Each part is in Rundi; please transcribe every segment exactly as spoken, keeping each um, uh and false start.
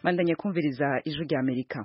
Mandanya kumviriza ijwi rya Amerika.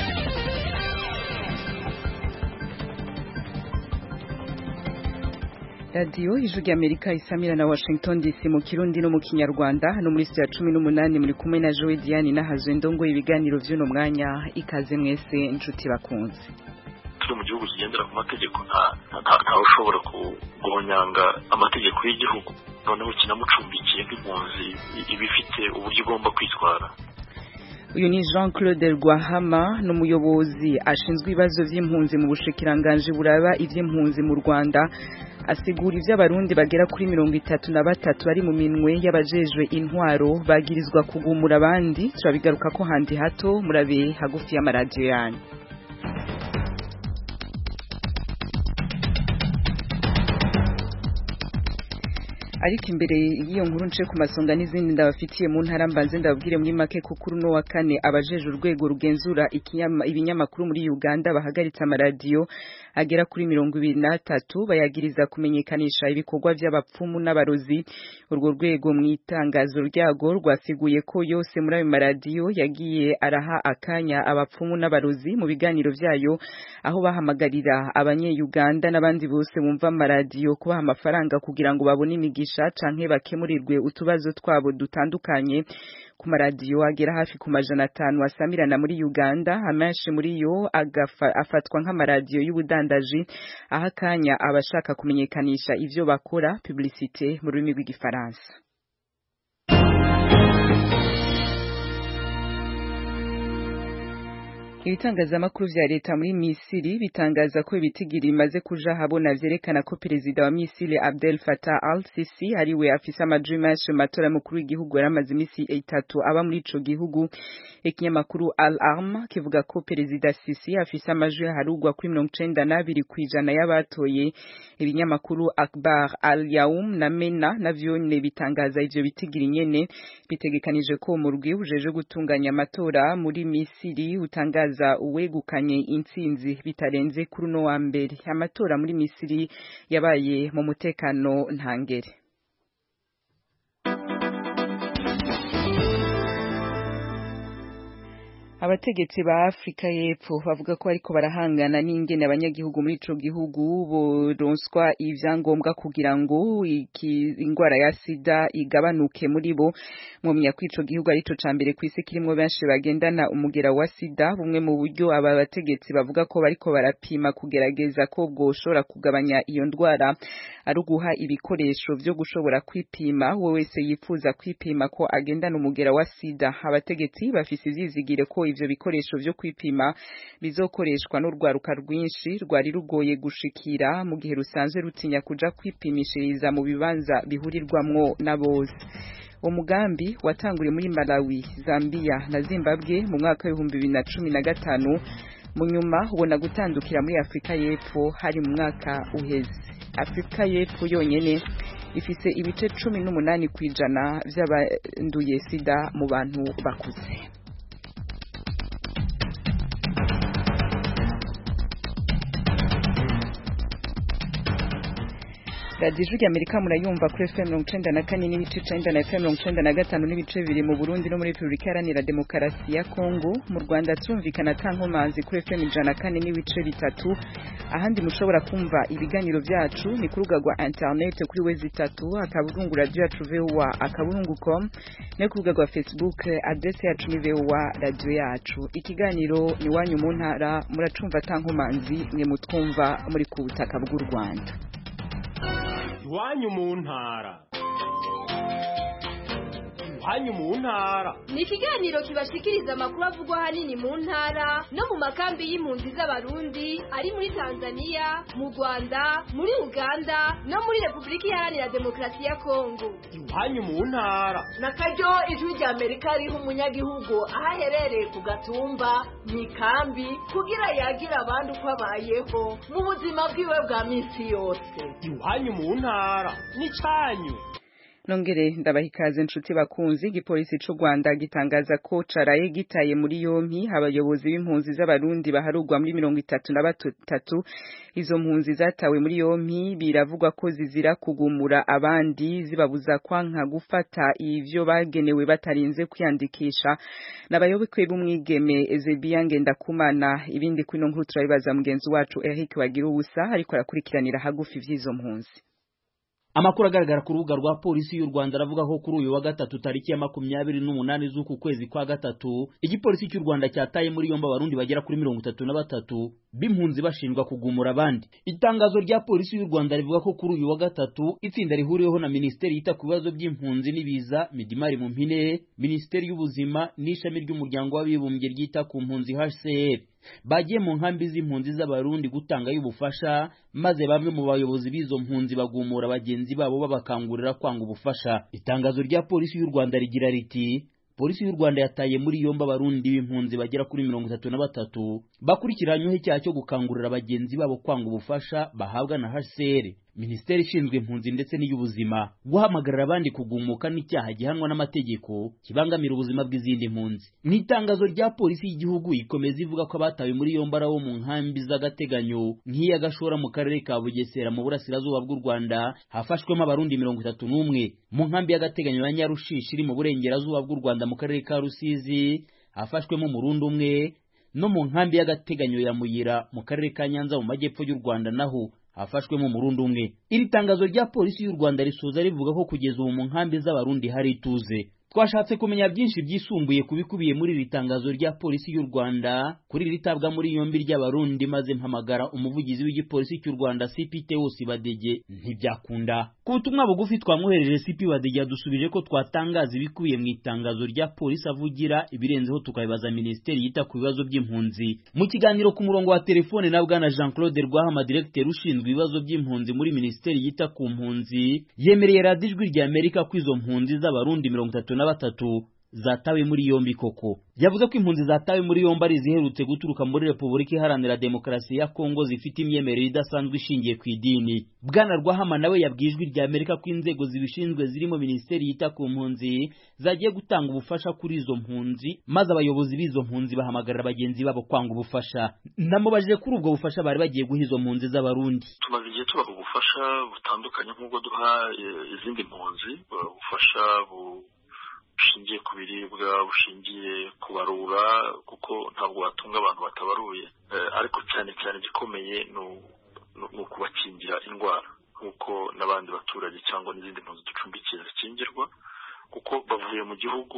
Radio ijwi rya Amerika isamira na Washington D C mu Kirundi no mu Kinyarwanda hano muri studio ya cumi n'umunani muri kumwe na Joe Diane na Hazwe Ndongo ibiganiro vy'uno mwanya ikaze mwese inshuti bakunze. Turi mu gihugu kigendera ku mategeko nta nta ushobora kugonyanga amategeko y'igihugu noneho kinamucumbikiye nk'impunzi ibifite uburyo igomba kwitwara. Uyu ni Jean-Claude Rwahama n'umuyobozi ashinzwe ibibazo vy'impunzi mu bushikiranganje buraba ivy'impunzi mu Rwanda asigura ivy'abarundi bagera kuri mirongo itatu na batatu bari mu minwe y'abajejwe intwaro bagirizwa kugumura abandi turabigaruka ko handi hato murabe hagufi y'amaradiyo yanyu. Ariko imbere y'iyo nkuru nce ku masonga n'izindi ndabafitiye mu ntara mbanze ndababwire muri make ko kuri no wa kane abajeje urwego rugenzura ibinyamakuru muri Uganda bahagaritse amaradiyo agera kuri mirongo ibiri na tatu bayagiriza kumenyekanisha ibikorwa by'abapfumu n'abarozi. Urwo rwego mu itangazo ryago rwasiguye ko yose muri ayo maradiyo yagiye araha akanya abapfumu n'abarozi mu biganiro vyayo aho bahamagarira abanye-Uganda n'abandi bose bumva amaradiyo kubaha amafaranga kugira ngo babone imigisha canke bakemurirwe utubazo twabo dutandukanye. Ku maradiyo agera hafi ku majana atanu asamirana muri Uganda amenshi muri yo afatwa nk'amaradiyo y'ubudandaji aha kanya abashaka kumenyekanisha ivyo bakora publicité mu rurimi rw'igifaransa. Ibitangazamakuru vya leta muri Misiri bitangaza ko ibitigiri bimaze kuja habona vyerekana ko perezida wa Misiri Abdel Fattah al-Sisi ariwe afise amajwi menshi mu matora mukuru w'igihugu yaramaze imisi itatu aba muri ico gihugu. Ikinyamakuru Al-Arm kivuga ko perezida Sisi afise amajwi harugwa kuri mirongo icenda n'abiri kw'ijana y'abatoye. Ibinyamakuru Akhbar al-Yawm na Mena navyo ne bitangaza ivyo bitigiri nyene bitegekanije ko umurwi ujeje gutunganya amatora muri Misiri utangaza uwegukanye intsinzi bitarenze kuri no wa mbere. Amatora muri Misiri yabaye mu mutekano ntangere. Abategetsi ba Afrika y'Epfo bavuga ko ariko barahangana n'ingene abanyagihugu muri ico gihugu boronswa ivyangombwa kugira ngo ingwara ya sida igabanuke muri bo. Mwomya ko ico gihugu ari ico cambere kw'isi kirimwo benshi bagendana umugera wa sida. Bumwe mu buryo aba bategetsi bavuga ko bariko barapima kugerageza ko bwoshobora kugabanya iyo ndwara ari uguha ibikoresho vyo gushobora kwipima we wese yifuza kwipima ko agendana umugera wa sida. Abategetsi bafise ivyizigire ko ivyo bikoresho vyo kwipima bizokoreshwa n'urwaruka rwinshi rwari rugoye gushikira mu gihe rusanzwe rutinya kuja kwipimishiriza mu bibanza bihurirwamwo na bose. Umugambi watanguriye muri Malawi, Zambia na Zimbabwe mu mwaka w'ibihumbi bibiri na cumi na gatanu mu nyuma ubona gutandukira muri Afrika y'Epfo hari mu mwaka uheze. Afrika y'Epfo yonyene ifise ibice cumi n'umunani kw'ijana vy'abanduye sida mu bantu bakuze. Radio Ijwi Amerika murayumva kuri F M mirongo icenda na kane n'ibice icenda na F M mirongo icenda na gatanu n'ibice bibiri mu Burundi no muri Republika Iharanira Demokarasi ya Kongo. Mu Rwanda turumvikana tankomanzi kuri F M ijana na kane n'ibice bitatu. Ahandi mushobora kumva ibiganiro vyacu ni ku rubuga rwa internet kuri wezi itatu akaburungu radio yacu V O A akaburungu com no ku rubuga rwa Facebook adresse yacu ni V O A radio yacu. Ikiganiro ni wanyu mu ntara muracumva tankomanzi mwe mutwumva muri ku butaka bw'u Rwanda. Iwanyu mu ntara. Iwanyu mu ntara ni ikiganiro kibashikiriza amakuru avugwa hanini mu ntara no mu makambi y'impunzi z'abarundi ari muri Tanzania, mu Rwanda, muri Uganda no muri Republika Iharanira Demokarasi ya Kongo. Iwanyu mu ntara na karyo ijwi rya Amerika riho umunyagihugu ahaherereye ku gatumba mu ikambi kugira yagira abandi uko abayeho mu buzima bwiwe bwa minsi yose. Iwanyu mu ntara ni canyu. Nongere ndabahikaze nshuti bakunzi igipolisi c'u Rwanda gitangaza ko caraye gitaye muri yompi abayobozi b'impunzi z'abarundi baharugwa muri mirongo itatu na batatu. Izo mpunzi zatawe muri yompi biravugwa ko zizira kugumura abandi zibabuza kwanka gufata ivyo bagenewe batarinze kwiyandikisha. N'abayoboke b'umwigeme Ezebia Ngendakumana. Ibindi kwino nkuru turabibaza mugenzi wacu Eric Bagirubusa ariko arakurikiranira hagufi vy'izo mpunzi. Amakuru agaragara ku rubuga rwa polisi y'u Rwanda aravuga ko kuri uyu wa gatatu tariki ya makumyabiri n'umunani z'uku kwezi kwa gatatu igipolisi cy'u Rwanda cyataye muri yomba abarundi bagera kuri mirongo itatu na batatu b'impunzi bashinjwa kugumura abandi. Itangazo rya polisi y'u Rwanda rivuga ko kuri uyu wa gatatu itsinda rihuriyeho na Minisiteri yita ku bibazo by'impunzi n'ibiza Midimari Mumpine, Minisiteri y'Ubuzima n'ishami ry'umuryango w'abibumbye ryita ku mpunzi H C R bagiye mu nkambi z'impunzi z'abarundi gutanga y'ubufasha, maze bamwe mu bayobozi b'izo mpunzi bagumura abagenzi babo babakangurira kwanga ubufasha. Itangazo rya polisi y'u Rwanda rigira riti polisi y'u Rwanda yataye muri yomba abarundi b'impunzi bagera kuri mirongo itatu na batatu bakurikiranyweho icyaha cyo gukangurira abagenzi babo kwanga ubufasha bahabwa na H C R, Minisiteri ishinzwe impunzi ndetse n'iy'ubuzima. Guhamagarira abandi kugumuka n'icyaha gihanwa n'amategeko kibangamira ubuzima bw'izindi mpunzi. N'itangazo rya polisi y'igihugu ikomeza ivuga ko abatawe muri yomba arawo mu nkambi z'agateganyo nk'iya Gashora mu karere ka Bugesera mu burasirazuba bw'u Rwanda hafashwemo abarundi mirongo itatu n'umwe, mu nkambi y'agateganyo ya Nyarushishi iri mu burengerazuba bw'u Rwanda mu karere ka Rusizi hafashwemo umurundi umwe, no mu nkambi y'agateganyo ya Muyira mu karere ka Nyanza mu majyepfo y'u Rwanda naho hafashwemo umurundi umwe. Iri tangazo rya polisi y'u Rwanda risoza rivuga ko kugeza ubu mu nkambi z'abarundi hari ituze. Twashatse kumenya byinshi byisumbuye kubikubiye muri iri tangazo rya polisi y'u Rwanda kuri ritabwa muri yombi ry'abarundi, maze mpamagara umuvugizi w'igipolisi cy'u Rwanda C P Theo Sibadege ntibyakunda. Ku butumwa bugufi twamwohereje C P Badege yadusubije ko twatangaza ibikubiye mu itangazo rya polisi avugira, ibirenzeho tukabibaza Minisiteri yita ku bibazo by'impunzi. Mu kiganiro ku murongo wa telefone na bwana Jean Claude Rwahama, Directeur ushinzwe ibibazo by'impunzi muri Minisiteri yita ku mpunzi, yemereye Radio Ijwi rya Amerika ko izo mpunzi z'abarundi mirongo itatu na batatu zatawe muri yombi koko. Yavuze ko impunzi zatawe muri yombi ari ziherutse guturuka muri Repubulika Iharanira Demokarasi ya Kongo zifite imyemerere idasanzwe ishingiye ku idini. Bwana Rwahama nawe yabwiye Ijwi rya Amerika ko inzego zibishinzwe zirimo Minisiteri yita ku mpunzi zagiye gutanga ubufasha kuri izo mpunzi, maze abayobozi b'izo mpunzi bahamagarira abagenzi babo kwanga ubufasha. Namubajije kuri ubwo bufasha bari bagiye guha izo mpunzi z'abarundi. Tumaze igihe tubaha ubufasha butandukanye nk'ubwo duha izindi mpunzi, ubufasha bu bushingiye ku biribwa, bushingiye ku barura, kuko ntabwo watunga abantu batabaruye, ariko cyane cyane gikomeye ni ukubakingira indwara nk'uko n'abandi baturage cyangwa n'izindi mpunzi ducumbikiye zikingirwa, kuko bavuye mu gihugu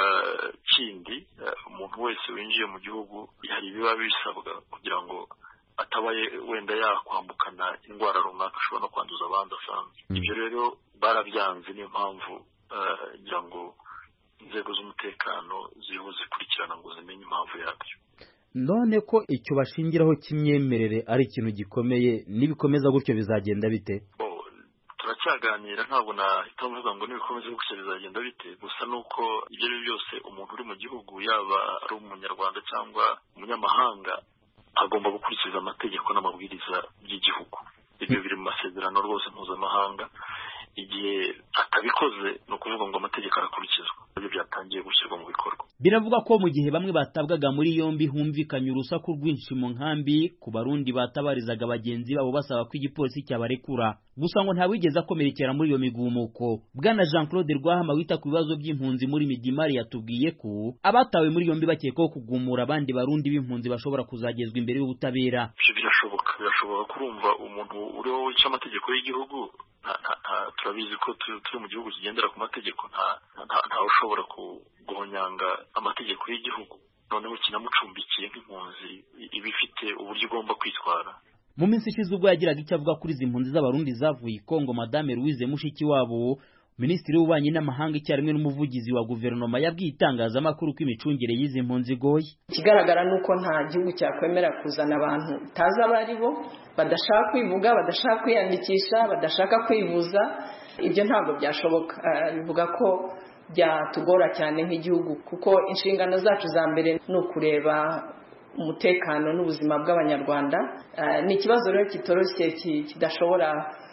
kindi. Umuntu wese winjiye mu gihugu hari ibiba bisabwa kugira ngo atabaye wenda yakwambukana indwara runaka ashobora no kwanduza abandi asanzwe. Ibyo rero barabyanze, niyo mpamvu ngira ngo inzego z'umutekano ziriho zikurikirana ngo zimenye impamvu yabyo. None ko icyo bashingiraho cy'imyemerere ari ikintu gikomeye, nibikomeza gutyo bizagenda bite? Turacyaganira, ntabwo nahita mvuga ngo nibikomeza gutyo bizagenda bite, gusa nuko ibyo ari byose umuntu uri mu gihugu, yaba ari umunyarwanda cyangwa umunyamahanga, agomba gukurikiza amategeko n'amabwiriza by'igihugu. Ibyo biri mu masezerano rwose mpuzamahanga. Igihe atabikoze ni ukuvuga ngo amategeko arakurikizwa. Ibyo byatangiye gushyirwa mu bikorwa. Biravuga ko mu gihe bamwe batabwaga muri yombi humvikanye urusaku rwinshi mu nkambi ku barundi batabarizaga bagenzi babo basaba ko igipolisi cyabarekura, gusa ngo nta wigeze akomerekera muri iyo migumuko. Bwana Jean Claude Rwahama wita ku bibazo by'impunzi muri Midimari yatubwiye ko abatawe muri yombi bakekwaho kugumura abandi barundi b'impunzi bashobora kuzagezwa imbere y'ubutabera. Ibyo birashoboka, birashoboka kurumva umuntu uriho wica amategeko y'igihugu. Turabizi ko turi mu gihugu kigendera ku mategeko, nta ushobora guhonyanga amategeko y'igihugu, noneho kinamucumbikiye nk'impunzi iba ifite uburyo igomba kwitwara. Mu minsi ishize ubwo yagiraga icyo avuga kuri izi mpunzi z'abarundi zavuye i Kongo, Madame Louise Mushikiwabo, Minisitiri w'Ububanyi n'Amahanga icyarimwe n'umuvugizi wa guverinoma, yabwiye itangazamakuru ko imicungire y'izi mpunzi igoye. Ikigaragara nuko nta gihugu cyakwemera kuzana abantu utazi abo ari bo, badashaka kwivuga, badashaka kwiyandikisha, badashaka kwivuza. Ibyo ntabwo byashoboka. Bivuga ko byatugora cyane nk'igihugu, kuko inshingano zacu za mbere ni ukureba umutekano n'ubuzima bw'abanyarwanda. Ni ikibazo rero kitoroshye kidashobora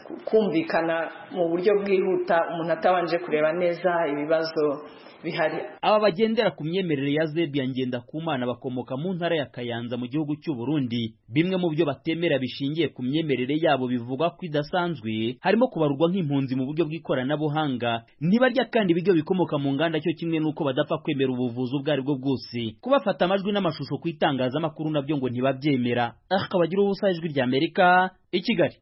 kumvikana mu buryo bwihuta umuntu atabanje kureba neza ibibazo bihari. Aba bagendera ku myemerere ya Zebia Ngendakumana bakomoka mu ntara ya Kayanza mu gihugu cy'u Burundi. Bimwe mu byo batemera bishingiye ku myemerere yabo bivugwa ko idasanzwe harimo kubarurwa nk'impunzi mu buryo bw'ikoranabuhanga, ntibarya kandi ibiryo bikomoka mu nganda, cyo kimwe n'uko badapfa kwemera ubuvuzi ubwo ari bwo bwose. Kubafata amajwi n'amashusho ku itangazamakuru nabyo ngo ntibabyemera. Akabagira ubusa ijwi rya Amerika i Kigali.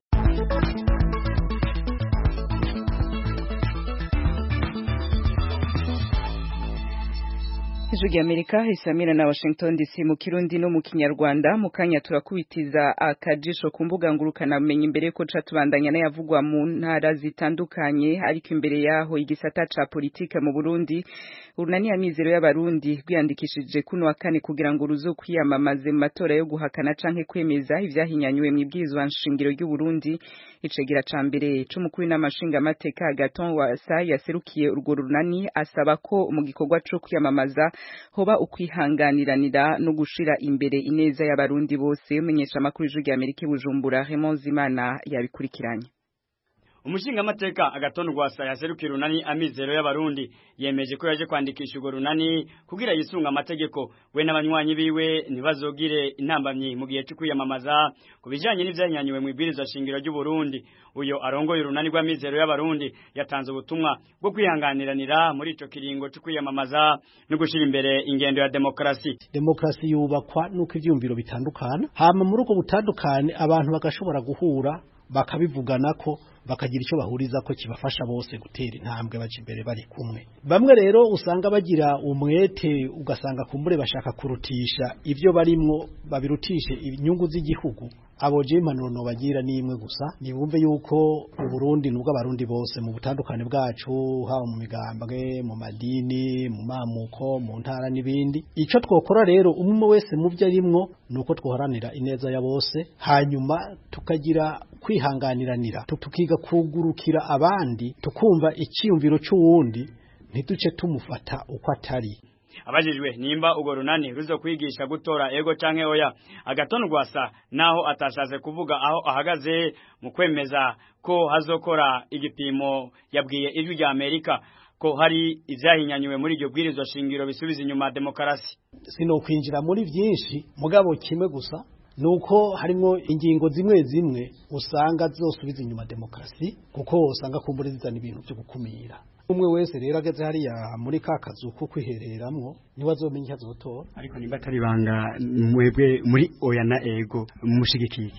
Ijwi rya Amerika isamira na Washington D C mu Kirundi no mu Kinyarwanda. Mu kanya turakubitiza akajisho ku mbuga ngurukana bumenyi imbere ko ca tubandanya n'ayavugwa mu ntara zitandukanye, ariko imbere yaho igisata ca politike mu Burundi urunani amizero y'abarundi rwiyandikishije kuno wa kane kugira ngo ruzo kwiyamamaze mu matora yo guhakana canke kwemeza ivyahinyanyuwe mu ibwirizwa nshingiro ry'u Burundi. Icegera ca mbere c'umukuru n'amashinga amateka Agathon Rwasa yaserukiye urwo runani asaba ko mu gikorwa co kwiyamamaza hoba ukwihanganiranira no gushira imbere ineza y'abarundi bose. Umenyesha amakuru y'ijwi rya Amerika Bujumbura Raymond Zimana yabikurikiranye. Umushinga amateka Agathon Rwasa yaserukira runani amizero y'abarundi yemeje ko yaje kwandikisha urwo runani kugira yisunga amategeko we n'abanywanyi biwe ntibazogire intambamyi mu gihe cyo kwiyamamaza kubijanye n'ivyanyanywe mu ibwirizwa shingiro ry'u Burundi. Uyo arongoye urunani rw'amizero y'abarundi yatanze ubutumwa bwo kwihanganiranira muri ico kiringo cyo kwiyamamaza no gushira imbere ingendo ya demokrasi. Demokrasi yubakwa nuko ivyumviro bitandukana, hama muri uko butandukane abantu bagashobora guhura bakabivugana ko bakagira icyo bahuriza ko kibafasha bose gutera intambwe baje imbere bari kumwe. Bamwe rero usanga bagira umwete ugasanga kumbure bashaka kurutisha ivyo barimwo babirutishe inyungu z'igihugu. Abo je impanuro no bagira ni imwe gusa, ni bumve yuko uburundi nubwo abarundi bose mu butandukane bwacu, hawo mu migambwe, mu madini, mu mamuko, mu ntara n'ibindi. Ico twokora rero umwe wese mu byo arimwo nuko twoharanira ineza ya bose, hanyuma tukagira kwihanganiranira, tukiga kugurukira abandi, tukumva icyumviro cy'uwundi, ntiduce tumufata uko atari. Abajijwe nimba ugo runani ruzo kwigisha gutora ego canke oya, Agathon Rwasa naho atashaze kuvuga aho ahagaze mu kwemeza ko hazokora igipimo, yabwiye ijwi rya Amerika ko hari ivyahinyanyuwe muri iryo bwirizwa shingiro bisubiza inyuma demokrasi. Sino kwinjira muri vyinshi, mugabo kimwe gusa nuko harimo ingingo zimwe zimwe usanga zosubiza inyuma demokrasi, kuko usanga kumbure zizana ibintu byo gukumira. Umwe wese rero ageze hariya muri kakazu ko kwihereramwo niwe azomenya azotora. Ariko nimba atari banga mwebwe muri oya na ego mushigikiye.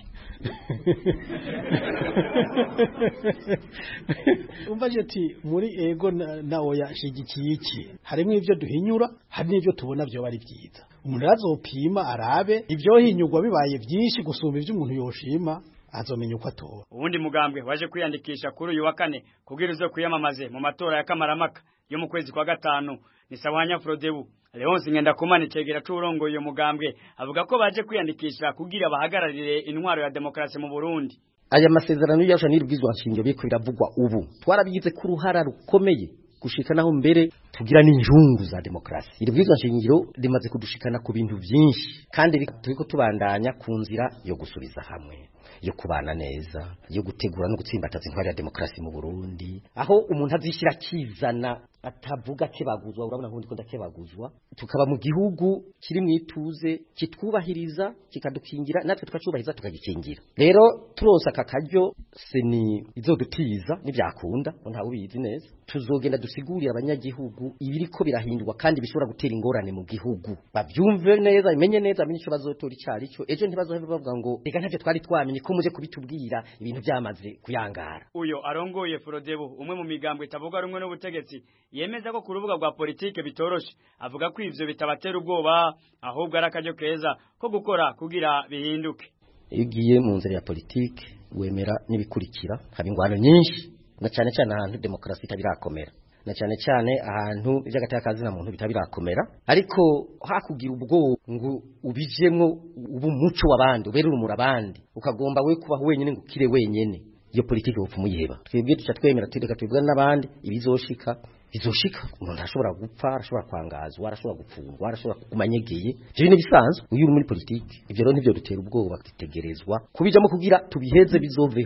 Umva ati muri ego na, na oya shigikiye iki? Harimo ivyo duhinyura, hari n'ivyo tubona byo bari byiza. Umuntu azopima arabe ivyo hinyugwa bibaye byinshi gusumba ivyo umuntu yoshima, azomenya uko atora. Ubundi mugambwe waje kwiyandikisha kuri uyu wa kane kugira uzo kwiyamamaze mu matora ya Kamaramaka yo mu kwezi kwa gatanu ni Sawanya Frodebu. Leonce Ngendakumana icegera c'urongo uyo mugambwe avuga ko baje kwiyandikisha kugira bahagararire intwaro ya demokrasi mu Burundi. Aya masezerano yasha nirubwizwa nshingiro biko biravugwa ubu twarabigize ku ruhara rukomeye gushika naho mbere tugira n'injungu za demokrasi. Irubwizwa nshingiro rimaze kudushikana ku bintu byinshi kandi turiko tubandanya ku nzira yo gusubiza hamwe, yo kubana neza, yo gutegura no gutsimbataza intwari ya demokrasi mu Burundi, aho umuntu azishira kizana atavuga kebaguzwa. Urabona nkundi ko ndakebaguzwa, tukaba mu gihugu kiri mwituze kitwubahiriza kikadukingira, natwe tukacubahiriza tukagikingira. Rero turonsa akakaryo seni izodutiza nibyakunda nta ubizi neza, tuzogenda dusigurira abanyagihugu ibiriko birahindurwa kandi bishobora gutera ingorane mu gihugu, bavyumve neza, imenye neza, amenye ico bazotora icari cyo, ejo ntibazoheva bavuga ngo reka ntavyo twari twamenye ko muje kubitubwira ibintu byamaze kuyangara. Uyo arongoye Frodebu, umwe mu migambwe itavuga rumwe n'ubutegetsi, yemeza ko ku rubuga rwa politike bitoroshe, avuga ko ivyo bitabatera ubwoba ahubwo ari akaryo keza ko gukora kugira bihinduke. Iyo ugiye mu nzira ya politike wemera nibikurikira, haba ingwano nyinshi, na cyane cyane ahantu demokrasi itabirakomera, na cyane cyane ahantu ivy'agatakazi na muntu bitabirakomera, ariko hakugira ubwo ngo ubijemwo ubu muco wabandi ubere urumura abandi ukagomba we kubaho wenyene ngo kire wenyene, iyo politike bupfumu yiheba. Twebwe tuca twemera tureka twebwe n'abandi ibizoshika bizoshika, umuntu arashobora gupfa, arashobora kwangazwa, arashobora gupfungwa, arashobora kumanyegeye, je ni bisanzwe uyu muri politike. Ivyo rero nivyo dutera ubwoba, twitegerezwa kubijamo kugira tubiheze bizoveho.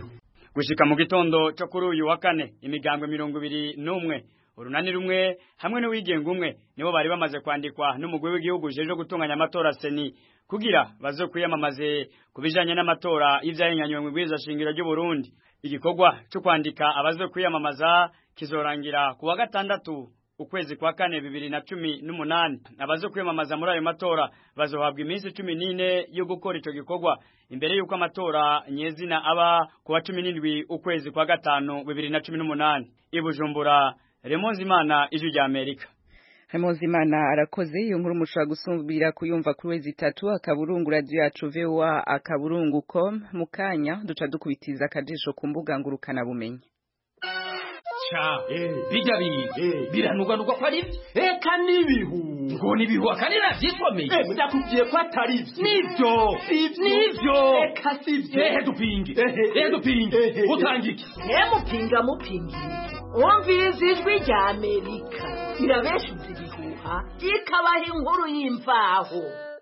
gushika mu gitondo cyo kuri uyu wa kane imigambwe mirongo ibiri n'umwe urunani rumwe hamwe n'uwigenga umwe nibo bari bamaze kwandikwa n'umugwi w'igihugu jeje gutunganya amatora seni kugira bazo kwiyamamaze kubijanye n'amatora y'ivyahinyanywe mu bwiza shingiro ry'u Burundi. Igikorwa cyo kwandika abazo kwiyamamaza kizorangira kuwa gatandatu ukwezi kwa kane bibiri na cumi n'umunani. Abazo kwiyamamaza muri ayo matora bazohabwa iminsi cumi n'ine yo gukora ico gikorwa imbere yuko amatora nyezina aba kuwa cumi n'indwi ukwezi kwa gatanu bibiri na cumi n'umunani. Ibujumbura, Remonzi Imana, Ijwi rya Amerika. Remonzi Imana arakoze. Iyo nkuru mushobora gusubira kuyumva kuri wezi itatu akaburungu radio yacu V O A akaburungu com. Mukanya duca dukubitiza akajisho ku mbuga ngurukana bumenyi. Cha, eh, bijya biye, biranugwa ko ari eka nibihu. Ngo nibihu akanira vyikomeye. Eh, ndakubwiye ko atari vyo. Nivyo, nivyo. Eka sivyo. Eh, dupinge. Eh, dupinge. Utangike. Eh, mupinga mupinge. Umviriza Ijwi rya Amerika. Irabeshuza ibihuha, ikabaha inkuru y'imvaho.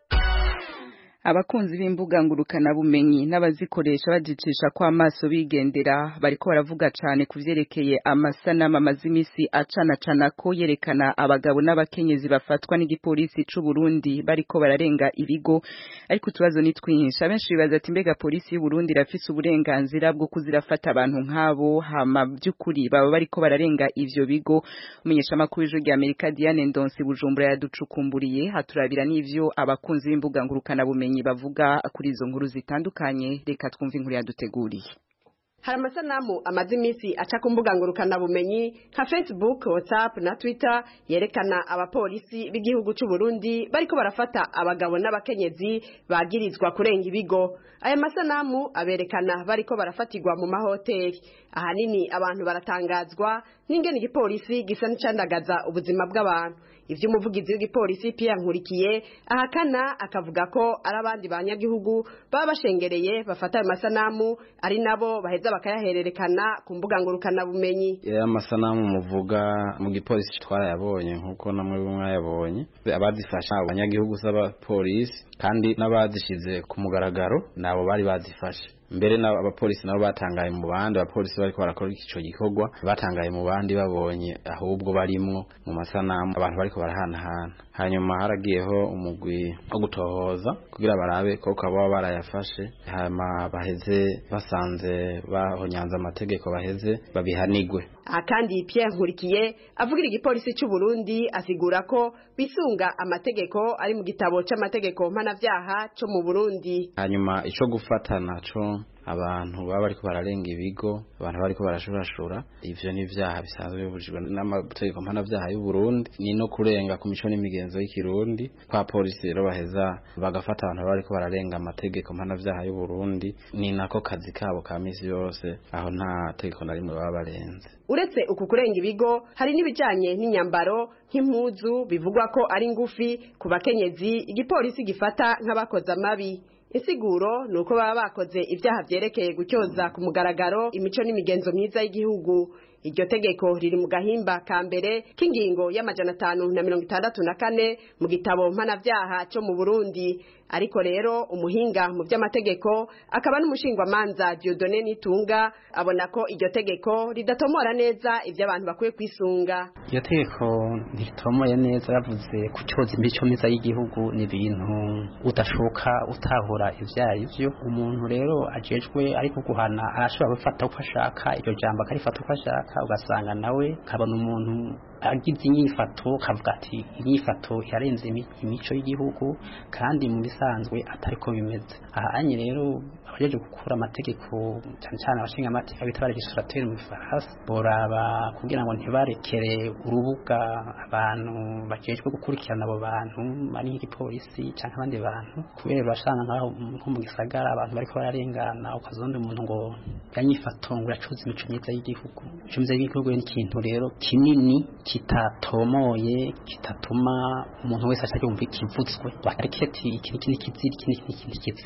Abakunzi b'imbuga ngurukana bumenyi n'abazikoresha bajicisha kwa maso bigendera bariko baravuga cyane kuvyerekeye amasanamu amazimisi acana cana ko yerekana abagabo n'abakenyezi bafatwa n'igipolisi c'u Burundi bariko bararenga ibigo. Ariko tubazo ni twinshi, abenshi bibaza ati mbega polisi y'u Burundi rafise uburenganzira bwo kuzirafata abantu nk'abo, hama by'ukuri baba bariko bararenga ivyo bigo. Umenyesha makuru y'Ijwi rya Amerika Diane Ndonsi Bujumbura yaducukumburiye haturabira n'ivyo abakunzi b'imbuga ngurukana bumenyi bavuga kuri izo nkuru zitandukanye. Reka twumve inkuru yaduteguriye. Hari amasanamu amaze iminsi aca ku mbuga ngurukana bumenyi nka Facebook, WhatsApp na Twitter yerekana abapolisi b'igihugu cy'u Burundi bariko barafata abagabo n'abakenyezi bagirizwa kurenga ibigo. Aya masanamu aberekana bariko barafatirwa mu mahoteli. Ahanini abantu baratangazwa n'ingene igipolisi gisa n'icandagaza ubuzima bw'abantu. Ivyo umuvugizi w'igipolisi Pierre Nkurikiye ahakana akavuga ko ari abandi banyagihugu baba bashengereye bafata ayo masanamu ari nabo baheza bakayahererekana ku mbuga ngurukana bumenyi. Ya masanamu muvuga mu gipolisi twarayabonye nkuko namwe mwayabonye. Abazifasha abanyagihugu saba polisi kandi n'abazishize ku mugaragaro nabo bari bazifashe. Mbere na abapolisi nabo batangaye mu bandi abapolisi bariko barakora ico gikorwa batangaye mu bandi babonye ahubwo barimwo mu masanamu abantu bariko barahanahana. Hanyuma haragiyeho umugwi wo gutohoza kugira barabe ko kaba barayafashe hama baheze basanze bahonyanza amategeko baheze babihanigwe. Akandi Pierre Nkurikiye avugira igipolisi cy'u Burundi asigura ko bisunga amategeko ari mu gitabo c'amategeko mpanavyaha cyo mu Burundi. Hanyuma ico gufata naco abantu baba bariko bararenga ibigo abantu bariko barashurashura ivyo ni vyaha bisanzwe bibujijwe n'amategeko mpanavyaha y'u Burundi ni no kurenga ku mico n'imigenzo y'ikirundi. Kwa polisi rero baheza bagafata abantu bariko bararenga amategeko mpanavyaha y'u Burundi ni nako kazi kabo ka misi yose aho nta tegeko na rimwe baba barenze. Uretse uku kurenga ibigo hari n'ibijanye n'inyambaro nk'impuzu bivugwa ko ari ngufi ku bakenyezi igipolisi gifata nk'abakoze amabi. Isiguro nuko baba bakoze ibyaha vyerekeye gucyoza ku mugaragaro imico n'imigenzo myiza y'igihugu. Iryo tegeko riri mu gahimba ka mbere k'ingingo y'amajana atanu na mirongo itandatu na kane mu gitabo mpanavyaha cyo mu Burundi. Ariko rero umuhinga mu by'amategeko akaba n'umushingwamanza Dieudonné Nitunga abona ko iryo tegeko ridatomora neza ivyo abantu bakwiye kwisunga. Iryo tegeko ntitomoye neza yavuze kucyoza imico myiza y'igihugu ni ibintu udashoka utahura ivyarivyo. Umuntu rero ajejwe ariko guhana arashobora gufata uko ashaka iryo jambo akarifata uko ashaka ugasanga nawe kabona umuntu agize inyifato kavuga ati inyifato yarenze imico y'igihugu kandi mu bisanzwe atari ko bimeze. Aha anye rero abajeje gukura amategeko cyane cyane abashinga amategeko bita legislateur mu Faransa boraba kugira ngo ntibarekere urubuga abantu bajejwe gukurikirana abo bantu bari nk'igipolisi cyangwa abandi bantu kubera bashanga nkaho nko mu gisagara abantu bariko bararengana ukazonda umuntu ngo yanyifato ngo yacuze imico myiza y'igihugu. Imico myiza y'igihugu ni ikintu rero kinini kitatomoye kitatuma umuntu wese ashaka yumva ikivutswe bakariketi ikintu kindi kizira ikintu kindi kizira.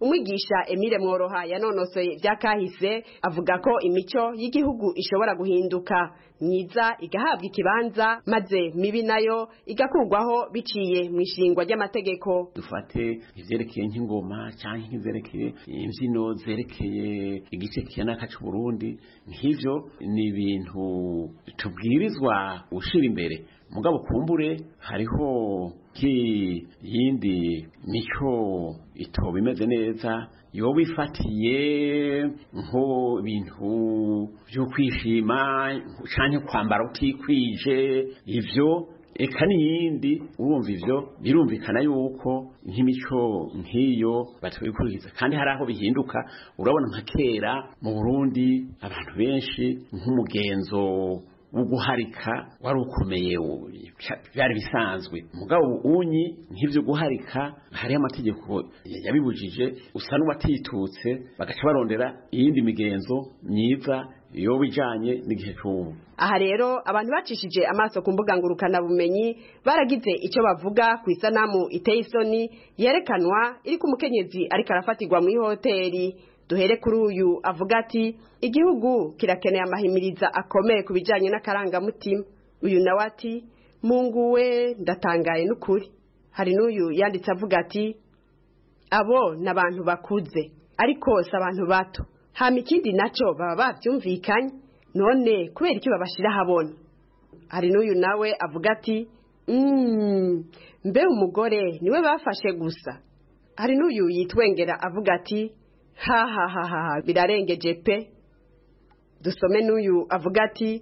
umwigisha Emile Mworoha yanonosoye byakahise avuga ko imico y'igihugu ishobora guhinduka myiza igahabwa ikibanza maze mibi nayo igakurwaho biciye mu ishingwa ry'amategeko. Dufate ivyerekeye nk'ingoma cyangwa ivyerekeye imbyino zerekeye igice kiyanaka cy'u Burundi, nk'ivyo ni ibintu tubwirizwa gushira imbere. Mugabo kumbure hariho ki yindi mico itoba imeze neza yo wifatiye nko bintu byo kwishima cyane kwambara utikwije ivyo eka niyindi urumva ivyo birumvikana yuko nk'imico nk'iyo batwikuriza kandi hari aho bihinduka. Urabona nka kera mu Burundi abantu benshi nk'umugenzo uguharika wari ukomeye byari bisanzwe. Mugabo unyi nk'ivyo guharika hari amategeko yabibujije usa n'uwatitutse bagaca barondera iyindi migenzo myiza yo bijanye n'igihe cy'ubu. Aha rero abantu bacishije amaso ku mbuga ngurukana bumenyi baragize icyo bavuga ku isanamu iteye isoni yerekanwa iri ku mukenyezi ariko arafatirwa mu hoteli. Duhere kuri uyu avuga ati igihugu kirakeneye amahimiriza akomeye ku bijyanye n'akarangamutima. Uyu nawe ati munguwe ndatangaye n'ukuri. Hari n'uyu yanditse avuga ati abo n'abantu bakuze ariko si abantu bato. Hama ikindi nacyo baba babyumvikanye none kubera iki babashira habona. Hari n'uyu nawe avuga ati mm, mbe umugore niwe bafashe gusa. Hari n'uyu yitwengera avuga ati ha ha ha ha birarengeje pe. Dusome n'uyu avuga ati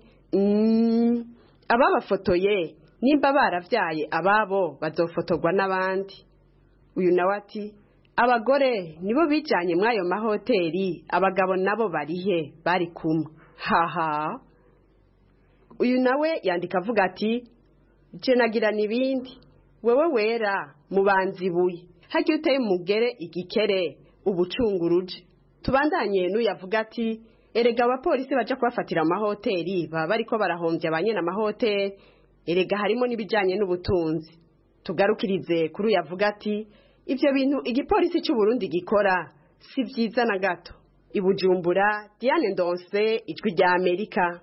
mm, ababafotoye nimba baravyaye ababo bazofotorwa n'abandi. Uyu nawe ati abagore nibo bijanye mwayo mahoteli abagabo nabo barihe bari kumwe haha. Uyu nawe yandika avuga ati je nagira nibindi wewe wera mubanzi buye hagiye uteye umugere igikere ubucunguruje. Tubandanye n'uyavuga ati erega abapolisi baje kubafatira amahoteli baba bariko barahombya abanye n'amahoteli erega harimo nibijanye n'ubutunzi. Tugarukirize kuri uyavuga ati ivyo bintu igipolisi cy'u Burundi gikora si vyiza na gato. Ibujumbura Diane Ndonse, Ijwi rya Amerika.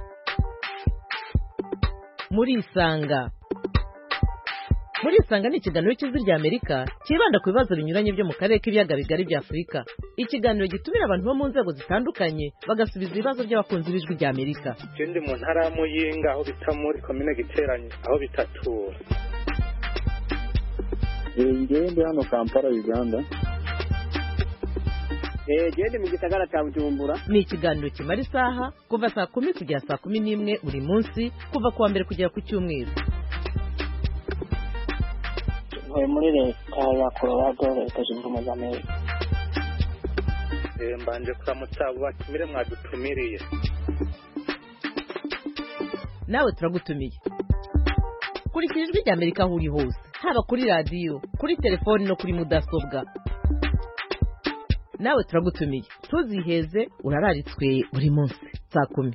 Muri isanga Muri isanga ni ikiganiro cy'Ijwi rya Amerika kibanda ku bibazo binyuranye byo mu karere k'ibiyaga bigari bya Afurika. Ikiganiro gitumira abantu bo mu nzego zitandukanye bagasubiza ibibazo by'abakunzi b'Ijwi rya Amerika. Ndi mu ntara ya Muyinga aho bita muri komine Giteranye aho bitatura. Ngewe ndi hano Kampala Uganda. Eh gende mu gisagara cya Bujumbura. Ni ikiganiro kimara isaha kuva saa kumi kugera saa kumi n'imwe buri munsi kuva kuwa mbere kugera ku cyumweru. Ntuye muri leta ya Colorado leta zunze ubumwe za Amerika. Eh mbanje kuramutsa batumire mwadutumiriye. Nawe turagutumiye. Kurikira Ijwi rya Amerika aho uri hose, haba kuri radio, kuri telefoni no kuri mudasobwa. Nawe turagutumiye. Tuziheze urararitswe buri munsi saa kumi.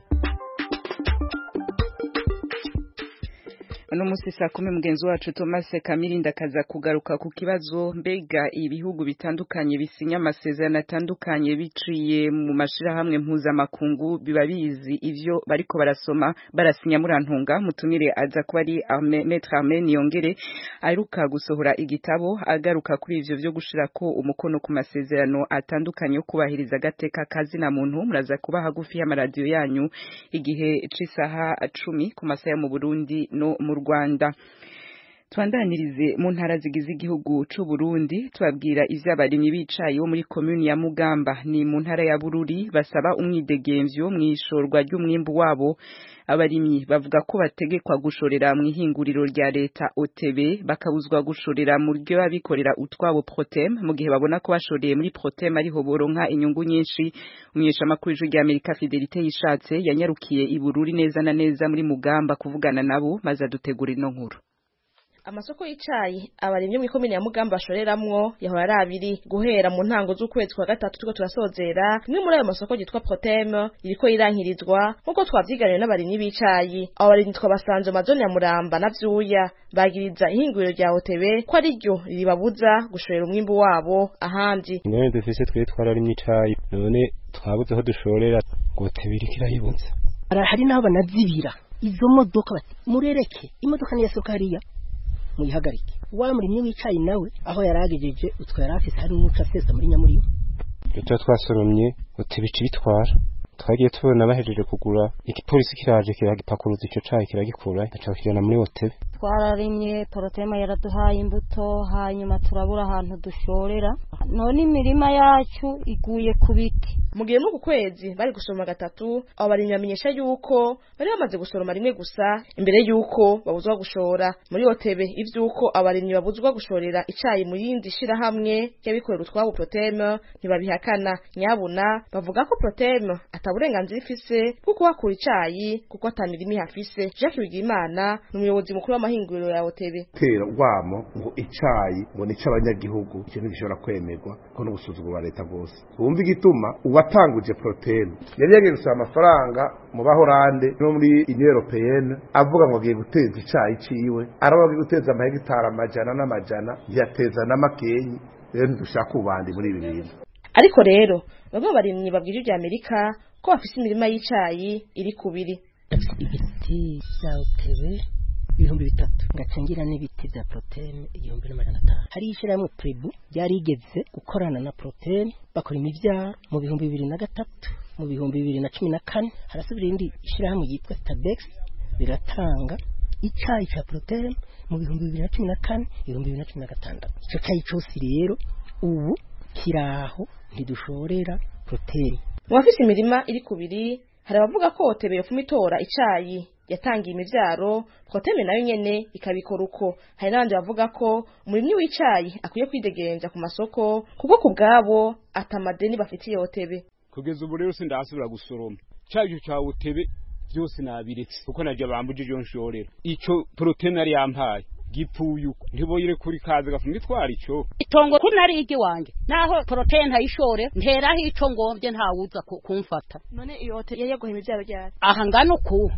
Uno musi saa kumi mugenzi wacu Thomas Kamirinda kaza kugaruka ku kibazo mbega ibihugu bitandukanye bisinya amasezerano atandukanye biciye mu mashira hamwe mpuzamakungu biba bizi ivyo bariko barasoma barasinya murantunga. Mutumire aza kuba ari Maître Armel Niyongere aheruka gusohora igitabo agaruka kuri ivyo vyo gushirako umukono ku masezerano atandukanye yo kubahiriza gateka kazi na muntu. Muraza kuba hagufi y'amaradiyo yanyu igihe c'isaha cumi ku masaha mu Burundi no mu Rwanda. Twandanirize mu ntara zigize igihugu c'u Burundi tubabwira ivy'abarimyi bicaye bo muri commune ya Mugamba ni mu ntara ya Bururi basaba umwidegemvyo mwishorwa ry'umwimbu wabo. Abarimyi bavuga ko bategekwa gushorera mu ihinguriro rya leta O T B bakabuzwa gushorera mu ryo babikorera utwabo Protem mu gihe babona ko bashoreye muri Protem ariho boronka inyungu nyinshi. Umunyesha makuru w'Ijwi rya Amerika Fidelite Yishatse yanyarukiye i Bururi neza na neza muri Mugamba kuvugana nabo maze adutegura ino nkuru. amasoko y'icayi abarimye mu ikomine ya Mugamba bashoreramwo yahora ari abiri guhera mu ntango z'ukwezi kwa gatatu tuko turasozera imwe muri ayo masoko yitwa Proteme iriko irankirizwa nkuko twavyiganiye n'abarimyi b'icayi abo barimyi twabasanze mazone ya Muramba na Vyuya bagiriza ihinguriro rya O T B ko ari ryo ribabuza gushorera umwimbu wabo ahandi none dufise twe twararimye icayi none twabuze aho dushorera ngo O T B iriko irayibutsa hari naho banazibira izo modoka bati murereke imodoka ni yasoka hariya muyihagarike wa murimyi w'icayi nawe aho yaragejeje utwo yarafise hari n'uca sesa muri nyamurima icyo twasoromye utibicitwara twagiye tubona bahejeje kugura igipolisi kiraje kiragipakuruza ico cayi kiragikura acakirana muri hoteli twararimye Protema yaraduhaye imbuto hanyuma turabura ahantu dushorera none imirima yacu iguye ku biti mu gihe mu kwezi bari gusoroma gatatu abo barimye bamenyesha yuko bari bamaze gusoroma rimwe gusa imbere yuko babuzwa gushora muri O T B ivyuko abarimyi babuzwa gushorera icayi mu yindi shira hamwe y'abikorera utwabo Protema ntibabihakana nyabuna bavuga ko Protema ataburenganzira ifise kuko bakura icayi kuko atamirimi hafise Jacques Bigimana n'umuyobozi mukuru w'amahinguriro ya O T B tera urwamo ngo icayi ngo ni c'abanyagihugu ikintu gishobora kwemerwa ko no gusuzugura leta bose wumva igituma uwatanguje Proteme yari yagiye gusaba amafaranga mu bahorande no muri Union Européenne avuga ngo agiye guteza icayi ciwe arabagiye guteza amahegitari amajana n'amajana yateza n'amakenyi rero ntidushaka ubandi muri ibi bintu ariko rero bamwe barimyi babwije ibya Amerika ko bafise imirima y'icayi iri kubiri ibiti bya O T B ibihumbi bitatu ngacengira n'ibiti bya Proteme igihumbi n'amajana atanu hari ishyirahamwe Prebu ryari rigeze gukorana na Proteme bakora imivyaro mu bihumbi bibiri na gatatu mu bihumbi bibiri na cumi na kane harasubira indi ishyirahamwe yitwa Stabex biratanga icayi ca Proteme mu bihumbi bibiri na cumi na kane ibihumbi bibiri na cumi na gatandatu ico cayi cose rero ubu kiraho ntidushorera Proteme mu bafise imirima iri kubiri hari abavuga ko O T B yofuma itora icayi yatangiye imivyaro Proteme nayo nyene ikabikora uko hari n'abandi bavuga ko umurimyi w'icayi akwiye kwidegenza ku masoko kuko kubwabo atamadeni bafitiye O T B kugeza ubu rero sindasubira gusoroma caje ca O T B byose nabiretse kuko naje bambujije nshorera ico Proteme ari yampaye gipfuye uko ntiboyire kuri kaze gafumwe itwara ico itongo kunari igi wanje naho Proteme hayishore ntera hico ngomvye ntawuza kumfata none iyo O T B yagohe imivyaro ryari aha ngano ku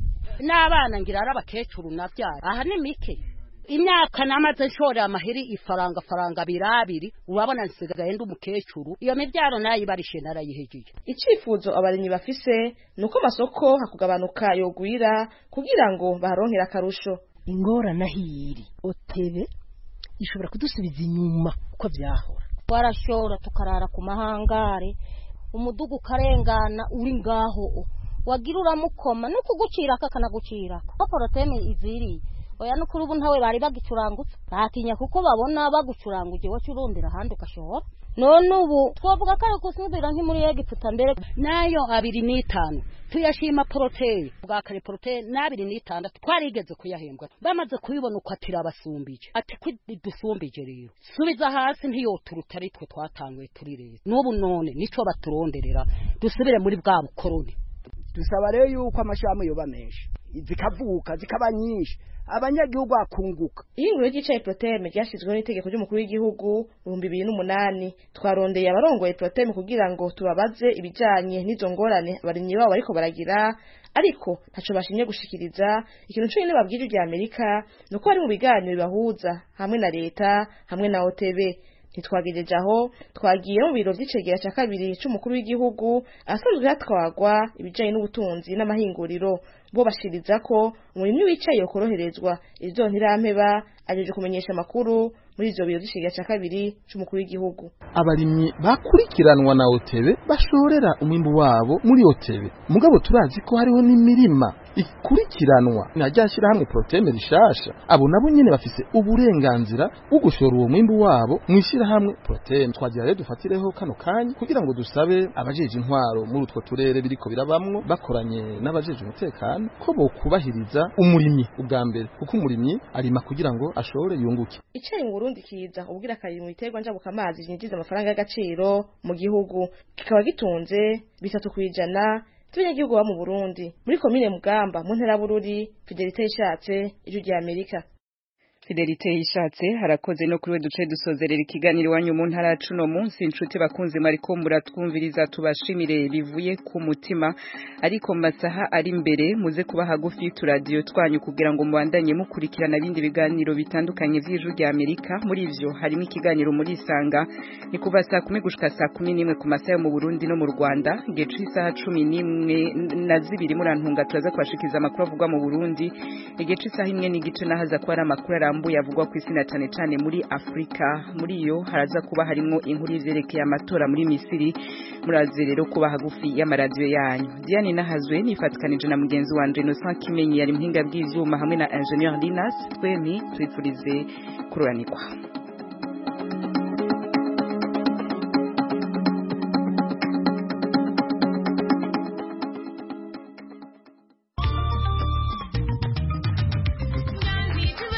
n'abana ngira arabakecuru navyara aha ni mike imyaka namaze nshorera amaheri ifaranga faranga birabiri urabona nsigaye ndi umukecuru iyo mivyaro nayo ibarishe narayihejeje icifuzo abarimyi bafise nuko masoko hakugabanuka yogwira kugira ngo baronkera akarusho ingora nahiri O T B ishobora kudusubiza inyuma uko vyahora warashora tukarara ku mahangare umudugu karengana uri ngaho wagira uramukoma no kugucira akanagucira ko Proteme iziri oya no kuri ubu ntawe bari bagicurangutse batinya kuko babona bagucuranguje wacu urondera handi ukashora none ubu twavuga ko ari kusubira nki muri Egiputa mbere nayo abiri n'itanu tuyashima Proteme bwa kare Proteme nabiri n'itandatu twarigeze kuyahembwa bamaze kuyibona uko atira abasumbije ati kwidusumbije rero subiza hasi ntiyoturuta ari twe twatanguye turi rero n'ubu none nico baturonderera dusubire muri bwa bukoroni dusaba rero yuko amashami yoba menshi zikavuka zikaba nyinshi abanyagihugu bakunguka ihinguriro ry'icayi Proteme ryashizweho n'itegeko ry'umukuru w'igihugu mu bihumbi bibiri n'umunani twarondeye abarongoye Proteme kugira ngo tubabaze ibijanye n'izo ngorane abarimyi babo bariko baragira ariko ntaco bashimye gushikiriza ikintu cyo nyine babwije ibya Amerika nuko ari mu biganiro bibahuza hamwe na leta hamwe na O T B ntitwagejeje aho twagiye mu biro vy'icegera ca kabiri c'umukuru w'igihugu asanzwe hatwagwa ibijanye n'ubutunzi n'amahinguriro bo bashiriza ko umurimyi w'icayi yokoroherezwa ivyo ntirampeba ajeje kumenyesha makuru muri ivyo biro vy'icegera ca kabiri c'umukuru w'igihugu abarimyi bakurikiranwa na O T B bashorera umwimbu wabo muri O T B mugabo turazi ko hariho n'imirima ikurikiranwa najyashira hamwe Proteme rishasha abo nabo nyene bafise uburenganzira bwo gushora uwo mwimbu wabo mwishira hamwe Proteme twagira rero dufatireho kano kanya kugira ngo dusabe abajeje intwaro muri utwo turere biriko birabamwo bakoranye n'abajeje umutekano ko bo kubahiriza umurimyi ubwa mbere kuko umurimyi arima kugira ngo ashore yunguke icayi mu Burundi kiza ubwira kari mu biterwa njabuka amazi yinjiza amafaranga y'agaciro mu gihugu kikaba gitunze bitatu kwijana Tubanyagihugu ba mu Burundi muri komine Mugamba mu ntara Bururi Fidelite ishatse ijwi rya Amerika Fidelite ishatse harakoze no kuri we duce dusozerera ikiganiro wanyu mu ntara cuno munsi inshuti bakunze mariko muratwumviriza tubashimire bivuye ku mutima ariko masaha ari imbere muze kuba hagufi turadio twanyu kugira ngo mubandanye mukurikirana ibindi biganiro bitandukanye vy'ijuru rya Amerika muri ivyo harimo ikiganiro muri Isanga ni kuva saa kumi gushika saa kumi n'imwe ku masaha yo mu Burundi no mu Rwanda igihe c'isaha cumi n'imwe na zibiri murantunga turaza kubashikiza amakuru avugwa mu Burundi igihe c'isaha imwe n'igice nahaza ko ari amakuru arambuye avugwa ku isi na cyane cyane muri Afrika muri yo haraza kuba harimo inkuru ivyerekeye amatora muri Misiri muraze rero kuba hagufi y'amaradiyo yanyu Diane Nahazwe nifatikanije na mugenzi wanje Innocent Kimenyi yari mpinga bw'ivyuma hamwe na Engineer Linas twemi twifurize kururanirwa